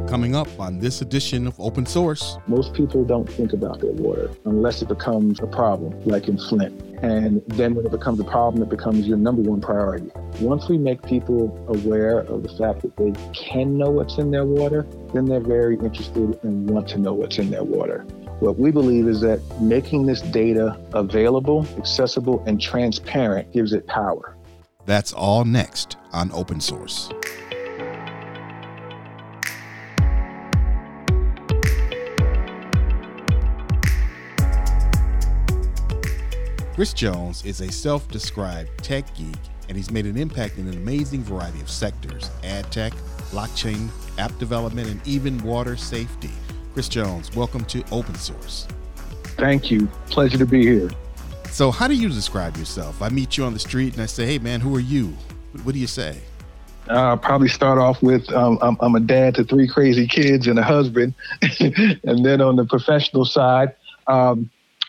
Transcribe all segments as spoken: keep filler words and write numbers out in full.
coming up on this edition of Open Source. Most people don't think about their water unless it becomes a problem, like in Flint. And then when it becomes a problem, it becomes your number one priority. Once we make people aware of the fact that they can know what's in their water, then they're very interested and want to know what's in their water. What we believe is that making this data available, accessible, and transparent gives it power. That's all next on Open Source. Chris Jones is a self-described tech geek, and he's made an impact in an amazing variety of sectors: ad tech, blockchain, app development, and even water safety. Chris Jones, welcome to Open Source. Thank you. Pleasure to be here. So how do you describe yourself? I meet you on the street and I say, hey man, who are you? What do you say? I'll probably start off with, um, I'm, I'm a dad to three crazy kids and a husband. And then on the professional side, um,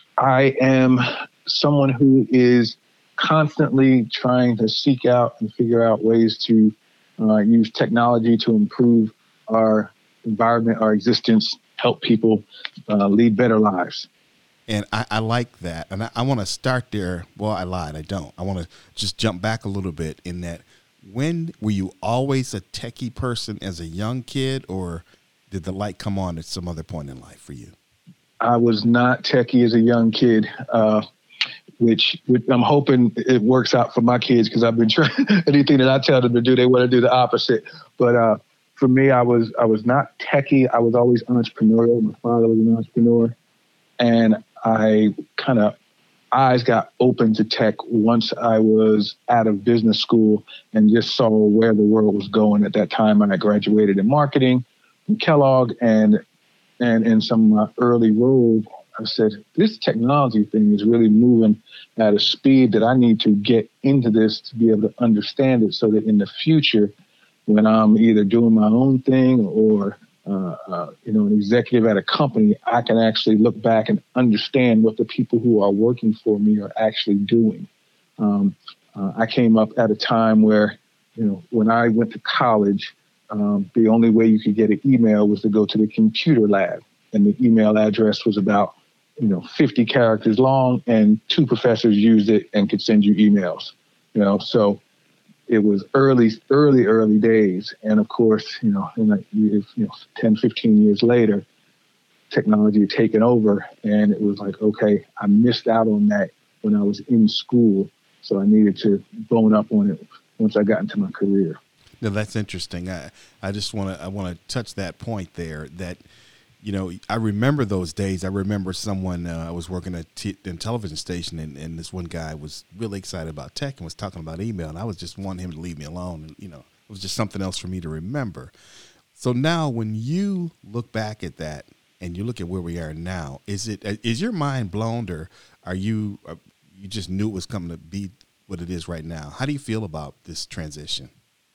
I am someone who is constantly trying to seek out and figure out ways to uh, use technology to improve our environment, our existence, help people uh, lead better lives. And I, I like that. And I, I want to start there. Well, I lied. I don't. I want to just jump back a little bit in that. When were you always a techie person as a young kid, or did the light come on at some other point in life for you? I was not techie as a young kid, uh, which, which I'm hoping it works out for my kids, because I've been trying anything that I tell them to do, they want to do the opposite. But uh, for me, I was I was not techie. I was always entrepreneurial. My father was an entrepreneur, and I kind of eyes got open to tech once I was out of business school and just saw where the world was going at that time. And I graduated in marketing from Kellogg, and and in some of my early roles, I said, this technology thing is really moving at a speed that I need to get into this to be able to understand it, so that in the future, when I'm either doing my own thing or Uh, uh, you know, an executive at a company, I can actually look back and understand what the people who are working for me are actually doing. Um, uh, I came up at a time where, you know, when I went to college, um, the only way you could get an email was to go to the computer lab, and the email address was about, you know, fifty characters long, and two professors used it and could send you emails. You know, so it was early, early, early days. And of course, you know, in like, you know, ten, fifteen years later, technology had taken over, and it was like, okay, I missed out on that when I was in school. So I needed to bone up on it once I got into my career. No, that's interesting. I, I just want to, I want to touch that point there that, you know, I remember those days. I remember someone, uh, I was working at t- a television station, and, and this one guy was really excited about tech and was talking about email, and I was just wanting him to leave me alone. And, you know, it was just something else for me to remember. So now when you look back at that and you look at where we are now, is it, is your mind blown, or are you, uh, you just knew it was coming to be what it is right now? How do you feel about this transition?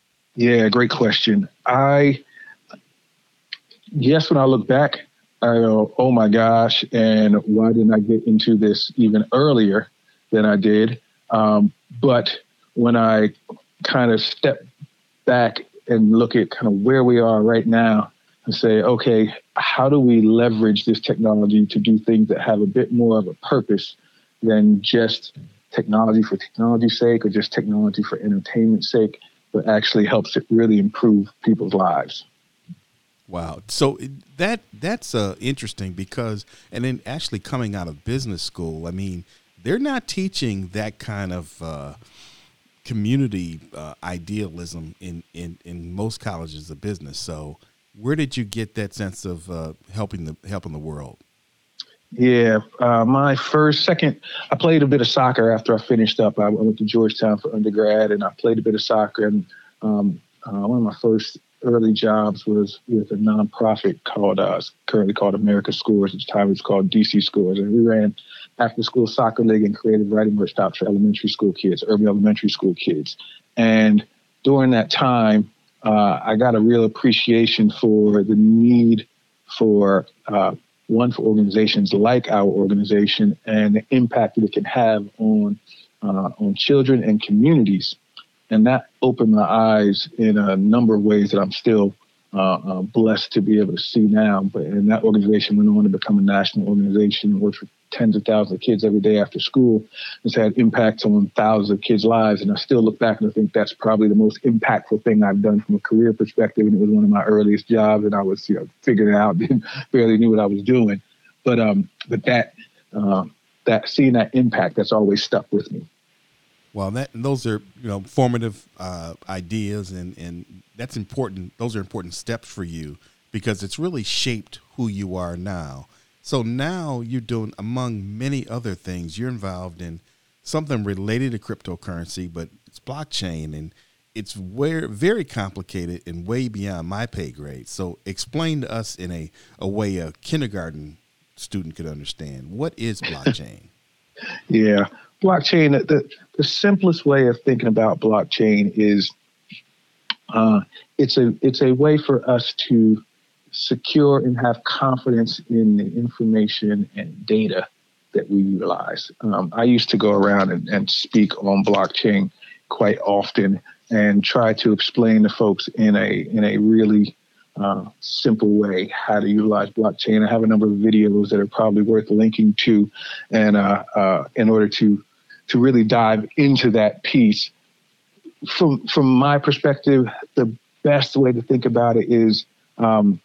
Yeah, great question. I, Yes, when I look back, I go, oh my gosh, and why didn't I get into this even earlier than I did? Um, but when I kind of step back and look at kind of where we are right now and say, okay, how do we leverage this technology to do things that have a bit more of a purpose than just technology for technology's sake, or just technology for entertainment's sake, but actually helps it really improve people's lives? Wow. So that that's uh, interesting, because, and then actually coming out of business school, I mean, they're not teaching that kind of uh, community uh, idealism in, in, in most colleges of business. So where did you get that sense of uh, helping the helping the world? Yeah, uh, my first, second, I played a bit of soccer after I finished up. I went to Georgetown for undergrad, and I played a bit of soccer. And um, uh, one of my first early jobs was with a nonprofit called, uh, currently called America Scores. At the time, it was called D C Scores. And we ran after-school soccer league and creative writing workshops for elementary school kids, urban elementary school kids. And during that time, uh, I got a real appreciation for the need for, uh, one, for organizations like our organization and the impact that it can have on uh, on children and communities. And that opened my eyes in a number of ways that I'm still uh, uh, blessed to be able to see now. But and that organization went on to become a national organization and works with tens of thousands of kids every day after school. It's had impacts on thousands of kids' lives. And I still look back and I think that's probably the most impactful thing I've done from a career perspective. And it was one of my earliest jobs, and I was, you know, figuring it out, barely knew what I was doing. But um, but that uh, that seeing that impact, that's always stuck with me. Well, that those are, you know, formative uh, ideas, and, and that's important. Those are important steps for you because it's really shaped who you are now. So now you're doing, among many other things, you're involved in something related to cryptocurrency, but it's blockchain, and it's where, very complicated and way beyond my pay grade. So explain to us in a, a way a kindergarten student could understand. What is blockchain? Yeah. Blockchain, the, the simplest way of thinking about blockchain is uh, it's a it's a way for us to secure and have confidence in the information and data that we utilize. Um, I used to go around and, and speak on blockchain quite often and try to explain to folks in a in a really uh, simple way how to utilize blockchain. I have a number of videos that are probably worth linking to, and uh, uh, in order to to really dive into that piece. From from my perspective, the best way to think about it is um,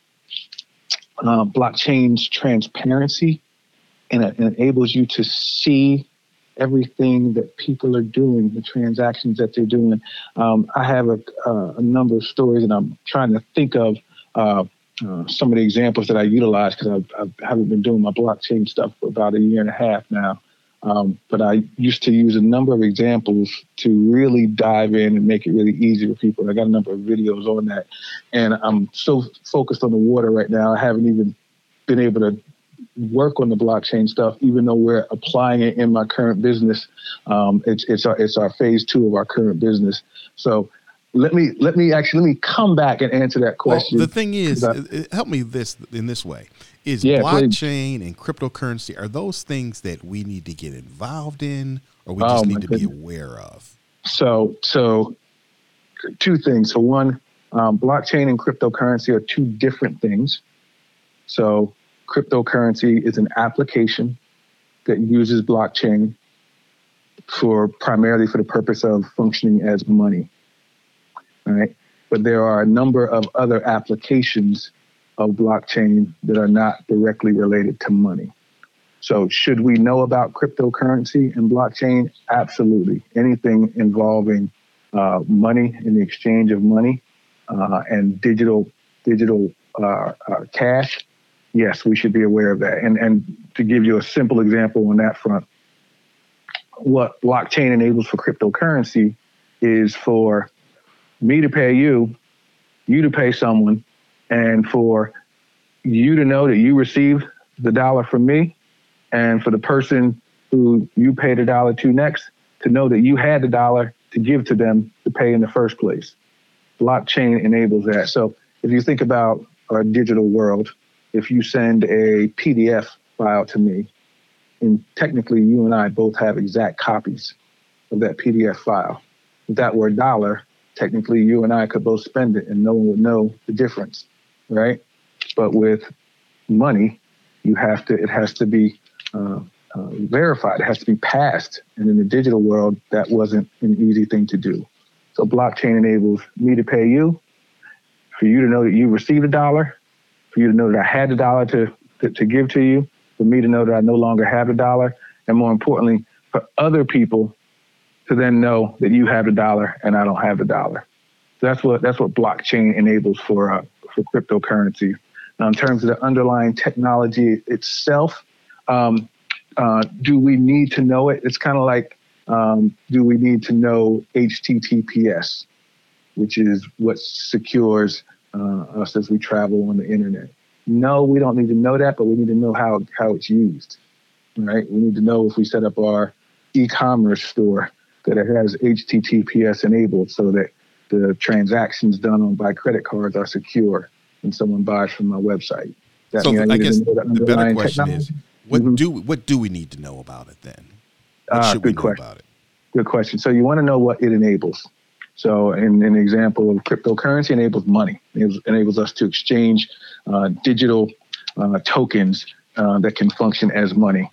uh, blockchain's transparency, and it enables you to see everything that people are doing, the transactions that they're doing. Um, I have a, uh, a number of stories, and I'm trying to think of uh, uh, some of the examples that I utilize because I haven't been doing my blockchain stuff for about a year and a half now. Um, but I used to use a number of examples to really dive in and make it really easy for people. I got a number of videos on that. And I'm so focused on the water right now, I haven't even been able to work on the blockchain stuff, even though we're applying it in my current business. Um, it's it's our it's our phase two of our current business. So let me let me actually let me come back and answer that question. Well, the thing is, I, help me this in this way: is yeah, blockchain please. and cryptocurrency, are those things that we need to get involved in, or we just oh, need to goodness. be aware of? So so two things. So one, um, blockchain and cryptocurrency are two different things. So cryptocurrency is an application that uses blockchain for primarily for the purpose of functioning as money. All right. But there are a number of other applications of blockchain that are not directly related to money. So should we know about cryptocurrency and blockchain? Absolutely. Anything involving uh, money and the exchange of money uh, and digital digital uh, uh, cash, yes, we should be aware of that. And and to give you a simple example on that front, what blockchain enables for cryptocurrency is for me to pay you, you to pay someone, and for you to know that you received the dollar from me, and for the person who you paid a dollar to next to know that you had the dollar to give to them to pay in the first place. Blockchain enables that. So if you think about our digital world, if you send a P D F file to me, and technically you and I both have exact copies of that P D F file. If that were a dollar, technically you and I could both spend it and no one would know the difference, right? But with money, you have to, it has to be uh, uh, verified. It has to be passed. And in the digital world, that wasn't an easy thing to do. So blockchain enables me to pay you, for you to know that you received a dollar, for you to know that I had the dollar to, to, to give to you, for me to know that I no longer have the dollar, and more importantly, for other people to then know that you have the dollar and I don't have the dollar. So that's what that's what blockchain enables for uh, for cryptocurrency. Now, in terms of the underlying technology itself, um, uh, do we need to know it? It's kind of like, um, do we need to know H T T P S, which is what secures uh, us as we travel on the internet? No, we don't need to know that, but we need to know how how it's used. Right? We need to know if we set up our e-commerce store that it has H T T P S enabled so that the transactions done on by credit cards are secure when someone buys from my website. That so I, I guess the better question technology? is, what mm-hmm. do what do we need to know about it then? What uh, should good we know question. about it? Good question. So you want to know what it enables. So, in an example of cryptocurrency, enables money. It enables us to exchange uh, digital uh, tokens uh, that can function as money.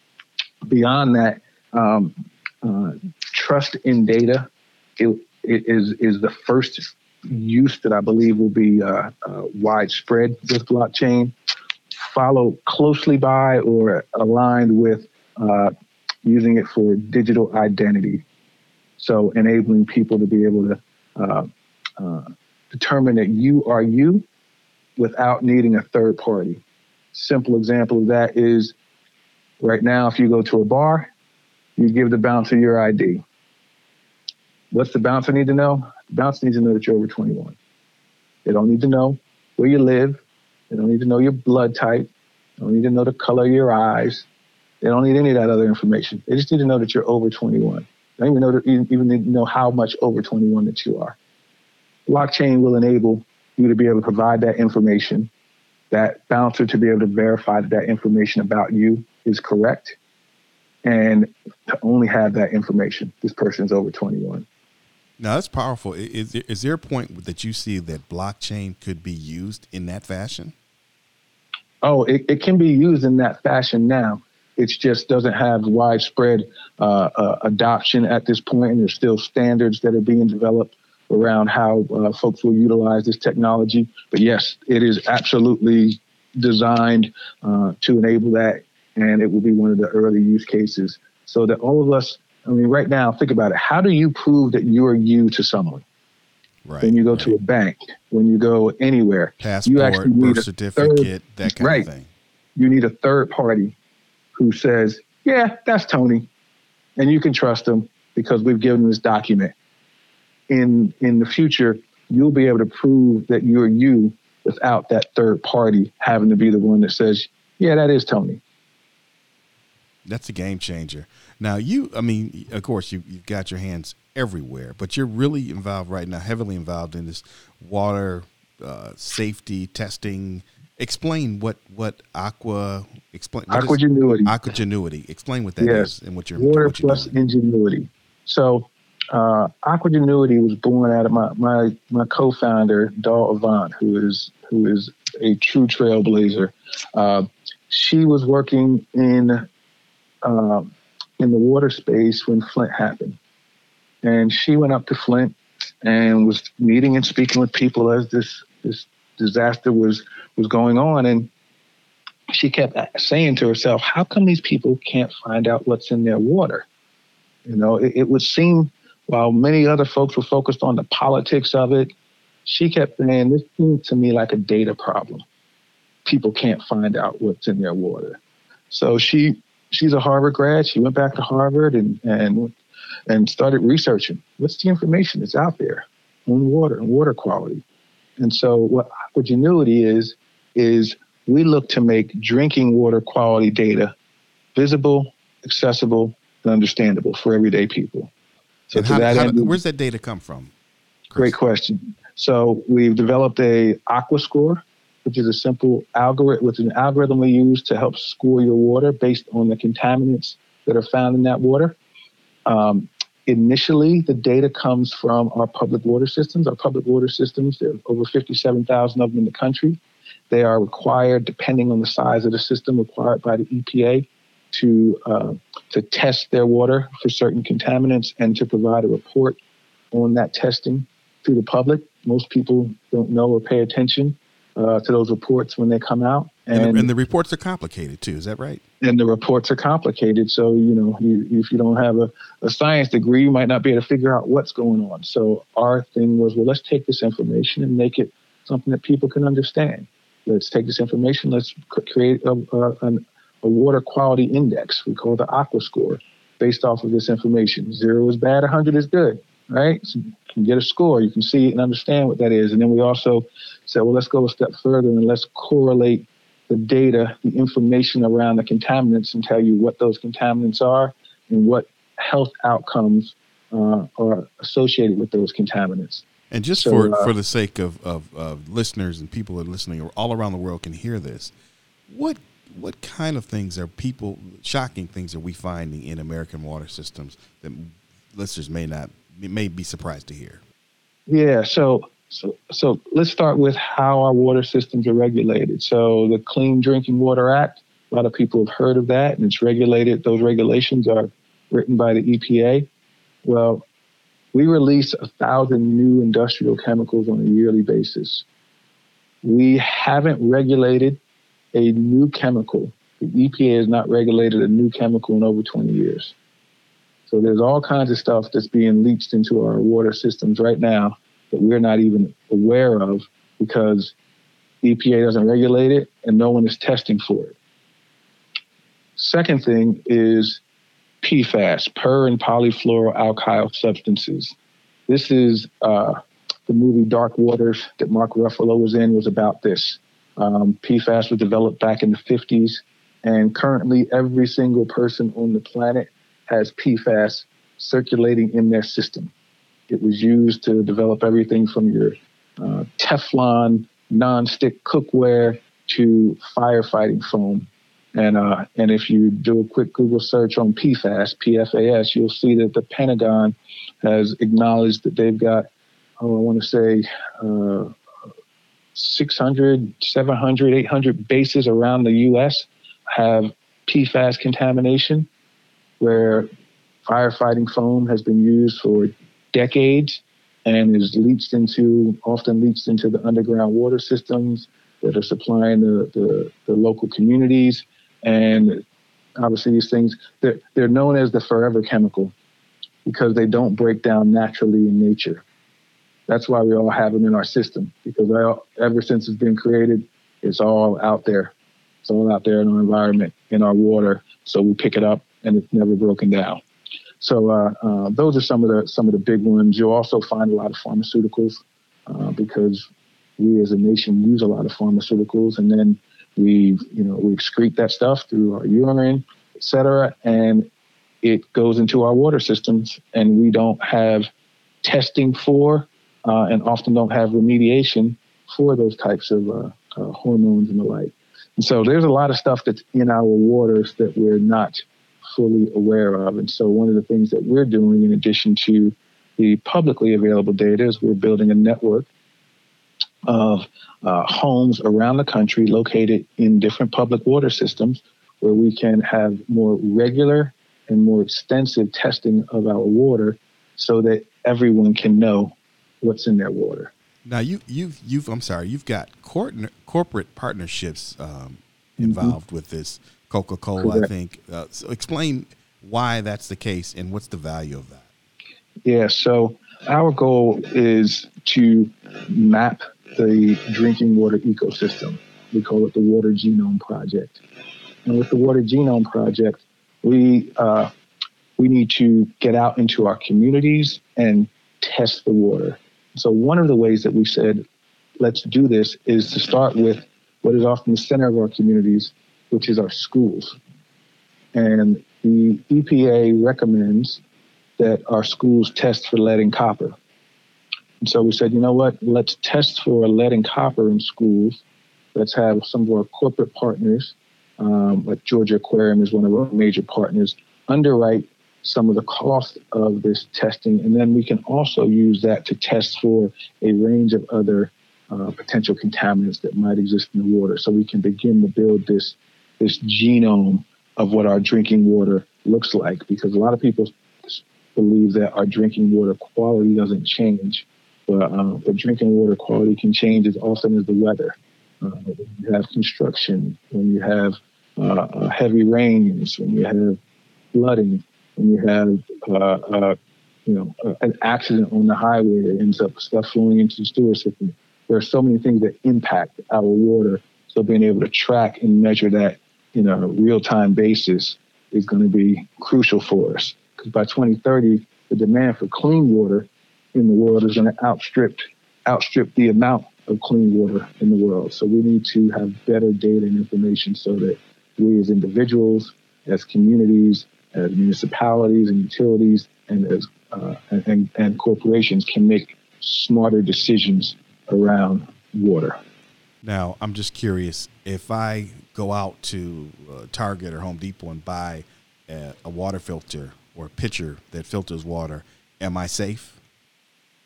Beyond that, um, uh, trust in data it, it is is the first use that I believe will be uh, uh, widespread with blockchain, followed closely by or aligned with uh, using it for digital identity. So enabling people to be able to uh, uh, determine that you are you without needing a third party. Simple example of that is right now, if you go to a bar, you give the bouncer your I D. What's the bouncer need to know? The bouncer needs to know that you're over twenty-one. They don't need to know where you live. They don't need to know your blood type. They don't need to know the color of your eyes. They don't need any of that other information. They just need to know that you're over twenty-one. They don't even know, that, even need to know how much over twenty-one that you are. Blockchain will enable you to be able to provide that information, that bouncer to be able to verify that that information about you is correct, and to only have that information. This person is over twenty-one. Now, that's powerful. Is, is there a point that you see that blockchain could be used in that fashion? Oh, it, it can be used in that fashion now. It just doesn't have widespread uh, uh, adoption at this point, and there's still standards that are being developed around how uh, folks will utilize this technology. But yes, it is absolutely designed uh, to enable that, and it will be one of the early use cases so that all of us, I mean, right now, think about it. How do you prove that you are you to someone? Right. When you go right. to a bank, when you go anywhere, passport, you actually need birth a certificate, third, that kind right, of thing. You need a third party who says, yeah, that's Tony. And you can trust them because we've given this document. In in the future, you'll be able to prove that you're you without that third party having to be the one that says, yeah, that is Tony. That's a game changer. Now, you, I mean, of course, you, you've got your hands everywhere, but you're really involved right now, heavily involved in this water uh, safety testing. Explain what, what Aqua, explain. Aquagenuity. Aquagenuity. Explain what that yes. is and what you're Water what you're plus doing. ingenuity. So uh, Aquagenuity was born out of my, my, my co-founder, Dahl Avant, who is, who is a true trailblazer. Uh, she was working in Uh, in the water space when Flint happened. And she went up to Flint and was meeting and speaking with people as this this disaster was was going on. And she kept saying to herself, how come these people can't find out what's in their water? You know, it, it would seem, while many other folks were focused on the politics of it, she kept saying, this seems to me like a data problem. People can't find out what's in their water. So she She's a Harvard grad. She went back to Harvard and and and started researching what's the information that's out there on water and water quality. And so what Aquagenuity is, is we look to make drinking water quality data visible, accessible, and understandable for everyday people. So and to how, that how, end, where's that data come from, Chris? Great question. So we've developed a Aqua Score, which is a simple algorithm, which is an algorithm we use to help score your water based on the contaminants that are found in that water. Um, initially, the data comes from our public water systems. Our public water systems, there are over fifty-seven thousand of them in the country. They are required, depending on the size of the system, required by the E P A to uh, to test their water for certain contaminants and to provide a report on that testing to the public. Most people don't know or pay attention Uh, to those reports when they come out. And, and, the, and the reports are complicated too, is that right? And the reports are complicated. So, you know, you, if you don't have a, a science degree, you might not be able to figure out what's going on. So our thing was, well, let's take this information and make it something that people can understand. Let's take this information, let's create a, a, a water quality index. We call it the Aqua Score, based off of this information. Zero is bad, one hundred is good, right? So you can get a score, you can see it and understand what that is. And then we also said, well, let's go a step further and let's correlate the data, the information around the contaminants and tell you what those contaminants are and what health outcomes uh, are associated with those contaminants. And just so, for, uh, for the sake of, of, of listeners and people that are listening all around the world can hear this, what what kind of things are people, shocking things are we finding in American water systems that listeners may not, may be surprised to hear? Yeah, so so so let's start with how our water systems are regulated. So the Clean Drinking Water Act, a lot of people have heard of that, and it's regulated. Those regulations are written by the E P A. Well, we release a thousand new industrial chemicals on a yearly basis. We haven't regulated a new chemical. The E P A has not regulated a new chemical in over twenty years. So there's all kinds of stuff that's being leached into our water systems right now that we're not even aware of because E P A doesn't regulate it and no one is testing for it. Second thing is P FAS, per and polyfluoroalkyl substances. This is uh, the movie Dark Waters that Mark Ruffalo was in was about this. Um, P FAS was developed back in the fifties, and currently every single person on the planet has P FAS circulating in their system. It was used to develop everything from your uh, Teflon non-stick cookware to firefighting foam. And uh, and if you do a quick Google search on P FAS, P F A S, you'll see that the Pentagon has acknowledged that they've got, oh, I want to say, uh, six hundred, seven hundred, eight hundred bases around the U S have P FAS contamination, where firefighting foam has been used for decades and is leached into, often leached into the underground water systems that are supplying the, the, the local communities. And obviously these things, they're, they're known as the forever chemical because they don't break down naturally in nature. That's why we all have them in our system, because all, ever since it's been created, it's all out there. It's all out there in our environment, in our water. So we pick it up and it's never broken down. So uh, uh, those are some of the some of the big ones. You'll also find a lot of pharmaceuticals uh, because we as a nation use a lot of pharmaceuticals, and then we you know we excrete that stuff through our urine, et cetera, and it goes into our water systems, and we don't have testing for uh, and often don't have remediation for those types of uh, uh, hormones and the like. And so there's a lot of stuff that's in our waters that we're not fully aware of. And so one of the things that we're doing, in addition to the publicly available data, is we're building a network of uh, homes around the country located in different public water systems where we can have more regular and more extensive testing of our water so that everyone can know what's in their water. Now, you, you've, you've, I'm sorry, you've got cor- corporate partnerships um, involved mm-hmm. with this. Coca-Cola, Correct. I think. Uh, so explain why that's the case and what's the value of that. Yeah, so our goal is to map the drinking water ecosystem. We call it the Water Genome Project. And with the Water Genome Project, we uh, we need to get out into our communities and test the water. So one of the ways that we said, let's do this, is to start with what is often the center of our communities, which is our schools. And the E P A recommends that our schools test for lead and copper. And so we said, you know what, let's test for lead and copper in schools. Let's have some of our corporate partners, um, like Georgia Aquarium is one of our major partners, underwrite some of the cost of this testing. And then we can also use that to test for a range of other uh, potential contaminants that might exist in the water. So we can begin to build this this genome of what our drinking water looks like, because a lot of people believe that our drinking water quality doesn't change, but, uh, but drinking water quality can change as often as the weather. Uh, when you have construction, when you have uh, heavy rains, when you have flooding, when you have uh, uh, you know an accident on the highway that ends up stuff flowing into the sewer system. There are so many things that impact our water. So being able to track and measure that in a real-time basis is going to be crucial for us. Because by twenty thirty, the demand for clean water in the world is going to outstrip outstrip the amount of clean water in the world. So we need to have better data and information so that we as individuals, as communities, as municipalities and utilities, and as uh, and, and corporations can make smarter decisions around water. Now, I'm just curious, if I go out to uh, Target or Home Depot and buy a, a water filter or a pitcher that filters water, am I safe?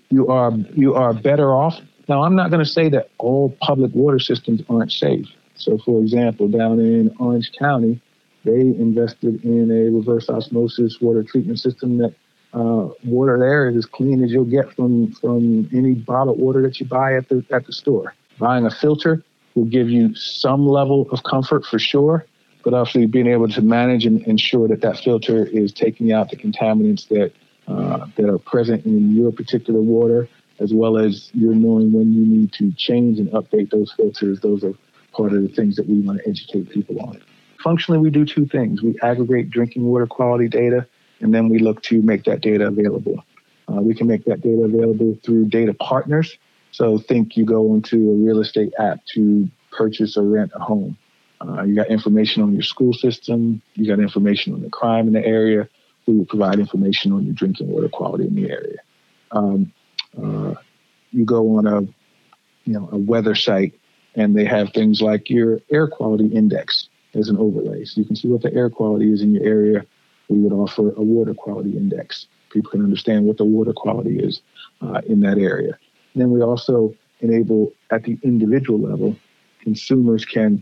you are you are better off. Now, I'm not going to say that all public water systems aren't safe. So, for example, down in Orange County, they invested in a reverse osmosis water treatment system that uh, water there is as clean as you'll get from from any bottled water that you buy at the at the store. Buying a filter will give you some level of comfort for sure, but also being able to manage and ensure that that filter is taking out the contaminants that uh, that are present in your particular water, as well as you're knowing when you need to change and update those filters. Those are part of the things that we want to educate people on. Functionally, we do two things. We aggregate drinking water quality data, and then we look to make that data available. Uh, we can make that data available through data partners. So think you go into a real estate app to purchase or rent a home. Uh, you got information on your school system. You got information on the crime in the area. We will provide information on your drinking water quality in the area. Um, uh, you go on a, you know, a weather site, and they have things like your air quality index as an overlay. So you can see what the air quality is in your area. We would offer a water quality index. People can understand what the water quality is uh, in that area. And then we also enable, at the individual level, consumers can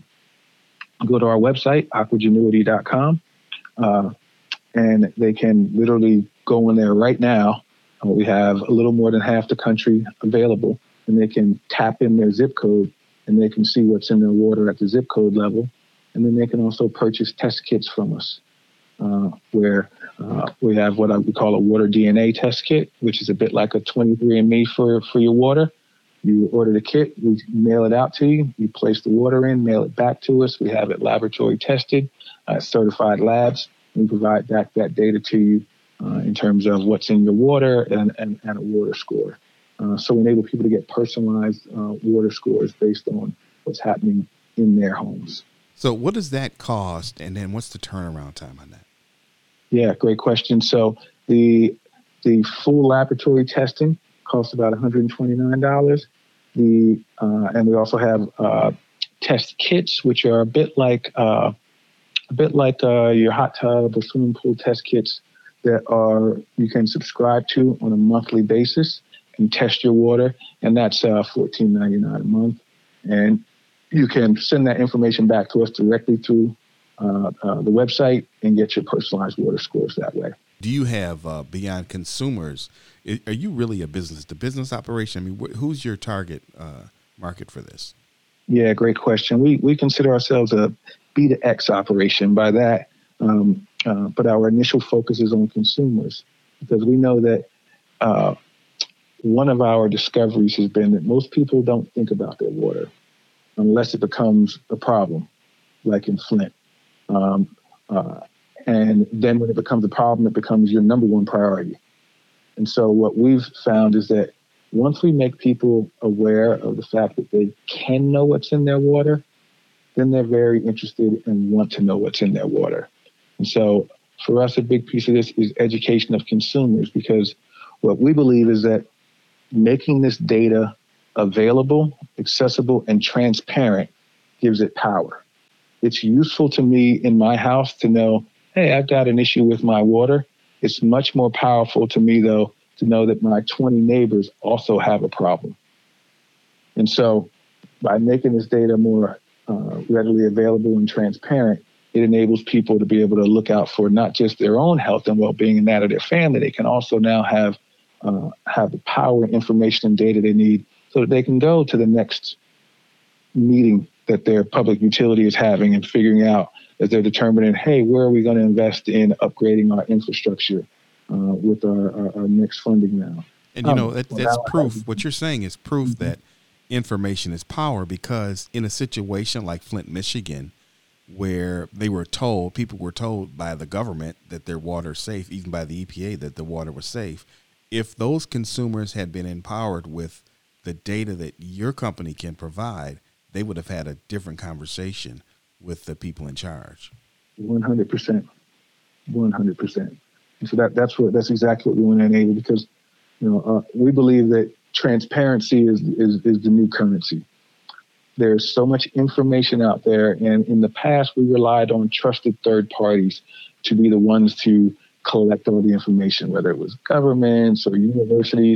go to our website, aquagenuity dot com, uh, and they can literally go in there right now. Uh, we have a little more than half the country available, and they can tap in their zip code, and they can see what's in their water at the zip code level. And then they can also purchase test kits from us, uh, where uh, we have what I would call a water D N A test kit, which is a bit like a twenty-three and me for, for your water. You order the kit, we mail it out to you, you place the water in, mail it back to us. We have it laboratory tested, uh, certified labs. We provide back that data to you uh, in terms of what's in your water and, and, and a water score. Uh, so we enable people to get personalized uh, water scores based on what's happening in their homes. So what does that cost, and then what's the turnaround time on that? Yeah, great question. So the the full laboratory testing costs about one hundred twenty-nine dollars. The uh, and we also have uh, test kits, which are a bit like uh, a bit like uh, your hot tub or swimming pool test kits that are you can subscribe to on a monthly basis and test your water, and that's uh, fourteen ninety-nine a month. And you can send that information back to us directly through uh, uh, the website and get your personalized water scores that way. Do you have, uh, beyond consumers, are you really a business-to-business operation? I mean, wh- who's your target uh, market for this? Yeah, great question. We we consider ourselves a B two X operation. By that, um, uh, but our initial focus is on consumers, because we know that uh, one of our discoveries has been that most people don't think about their water unless it becomes a problem, like in Flint. Um, uh, and then when it becomes a problem, it becomes your number one priority. And so what we've found is that once we make people aware of the fact that they can know what's in their water, then they're very interested and want to know what's in their water. And so for us, a big piece of this is education of consumers, because what we believe is that making this data available, accessible, and transparent gives it power. It's useful to me in my house to know, hey, I've got an issue with my water. It's much more powerful to me, though, to know that my twenty neighbors also have a problem. And so by making this data more uh, readily available and transparent, it enables people to be able to look out for not just their own health and well-being and that of their family. They can also now have uh, have the power, information, and data they need so that they can go to the next meeting that their public utility is having and figuring out as they're determining, hey, where are we going to invest in upgrading our infrastructure uh, with our, our, our next funding now? And, you um, know, that, that's proof. What you're saying is proof mm-hmm. that information is power, because in a situation like Flint, Michigan, where they were told, people were told by the government that their water is safe, even by the E P A that the water was safe. If those consumers had been empowered with the data that your company can provide, they would have had a different conversation with the people in charge. one hundred percent. one hundred percent. And so that, that's what, that's exactly what we want to enable, because, you know, uh, we believe that transparency is, is, is the new currency. There's so much information out there. And in the past, we relied on trusted third parties to be the ones to collect all the information, whether it was governments or universities.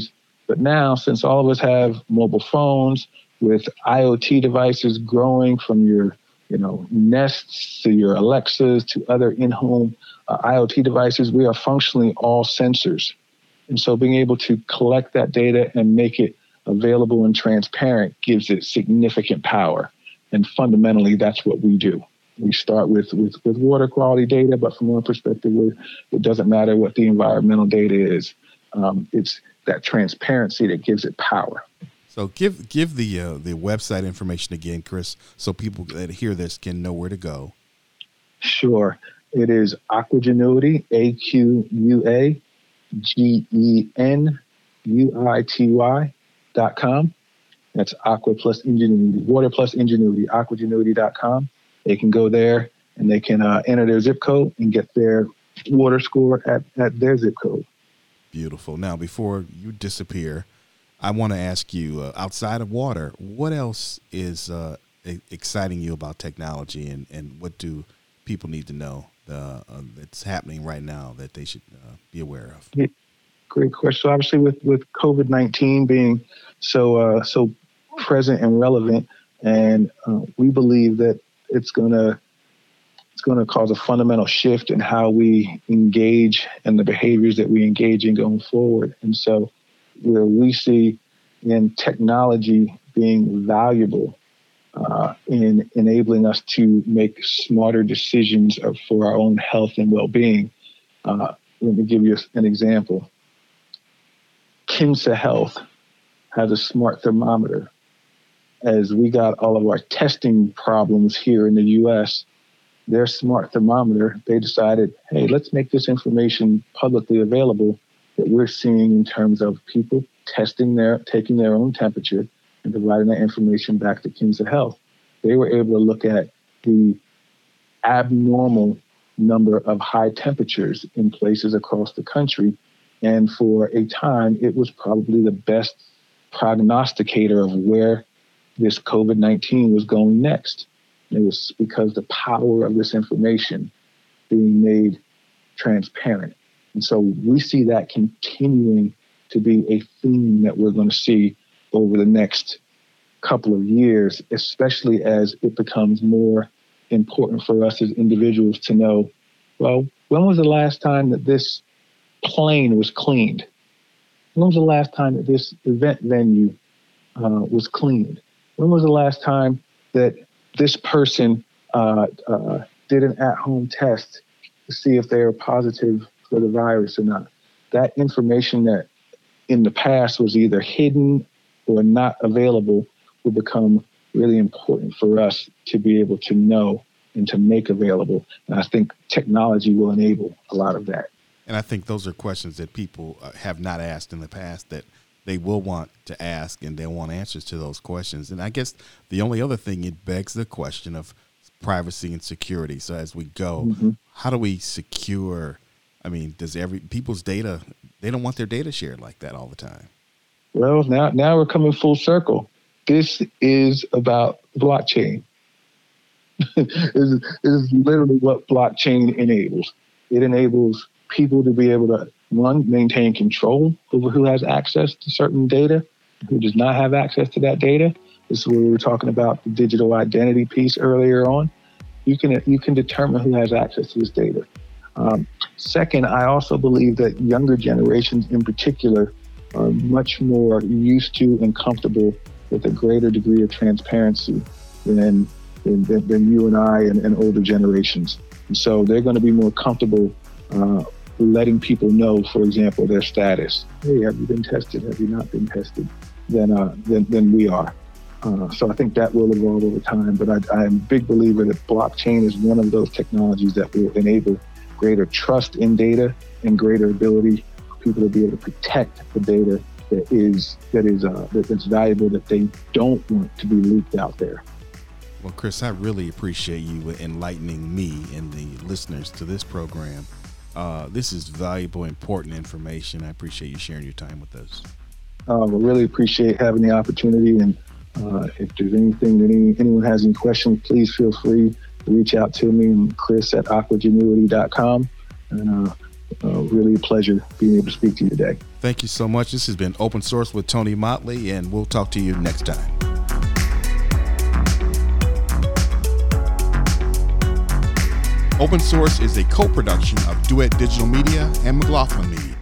But now, since all of us have mobile phones with IoT devices growing from your, you know, Nests to your Alexas to other in-home uh, IoT devices, we are functionally all sensors. And so being able to collect that data and make it available and transparent gives it significant power. And fundamentally, that's what we do. We start with, with, with water quality data, but from our perspective, it doesn't matter what the environmental data is. Um, it's that transparency that gives it power. So give give the uh, the website information again, Chris, so people that hear this can know where to go. Sure. It is Aquagenuity, A Q U A G E N U I T Y dot com. That's Aqua plus Ingenuity, Water plus Ingenuity, aquagenuity dot com. They can go there and they can uh, enter their zip code and get their water score at, at their zip code. Beautiful. Now, before you disappear, I want to ask you, uh, outside of water, what else is uh, exciting you about technology, and, and what do people need to know uh, uh, that's happening right now that they should uh, be aware of? Yeah, great question. So obviously with, with COVID nineteen being so uh, so present and relevant, and uh, we believe that it's gonna it's gonna cause a fundamental shift in how we engage and the behaviors that we engage in going forward. And so where we see in technology being valuable uh, in enabling us to make smarter decisions for our own health and well-being. Uh, let me give you an example. Kinsa Health has a smart thermometer. As we got all of our testing problems here in the U S, their smart thermometer, they decided, hey, let's make this information publicly available that we're seeing in terms of people testing their, taking their own temperature and providing that information back to Kinsa Health. They were able to look at the abnormal number of high temperatures in places across the country. And for a time, it was probably the best prognosticator of where this COVID nineteen was going next. And it was because the power of this information being made transparent. And so we see that continuing to be a theme that we're going to see over the next couple of years, especially as it becomes more important for us as individuals to know, well, when was the last time that this plane was cleaned? When was the last time that this event venue uh, was cleaned? When was the last time that this person uh, uh, did an at-home test to see if they were positive for the virus or not? That information that in the past was either hidden or not available will become really important for us to be able to know and to make available. And I think technology will enable a lot of that. And I think those are questions that people have not asked in the past that they will want to ask, and they want answers to those questions. And I guess the only other thing, it begs the question of privacy and security. So as we go, mm-hmm. how do we secure, I mean, does every people's data, they don't want their data shared like that all the time. Well, now, now we're coming full circle. This is about blockchain. This is, this is literally what blockchain enables. It enables people to be able to, one, maintain control over who has access to certain data, who does not have access to that data. This is where we were talking about the digital identity piece earlier on. You can you can determine who has access to this data. Um, second, I also believe that younger generations in particular are much more used to and comfortable with a greater degree of transparency than than, than you and I and, and older generations. And so they're going to be more comfortable uh, letting people know, for example, their status. Hey, have you been tested? Have you not been tested? Than, uh, than, than we are. Uh, so I think that will evolve over time. But I, I am a big believer that blockchain is one of those technologies that will enable greater trust in data and greater ability for people to be able to protect the data that is that is uh, that's valuable, that they don't want to be leaked out there. Well, Chris, I really appreciate you enlightening me and the listeners to this program. Uh, this is valuable, important information. I appreciate you sharing your time with us. Uh, we really appreciate having the opportunity. And uh, if there's anything that any, anyone has any questions, please feel free to reach out to me. I'm Chris at aquagenuity dot com. And uh, uh, really a pleasure being able to speak to you today. Thank you so much. This has been Open Source with Tony Motley, and we'll talk to you next time. Open Source is a co-production of Duet Digital Media and McLaughlin Media.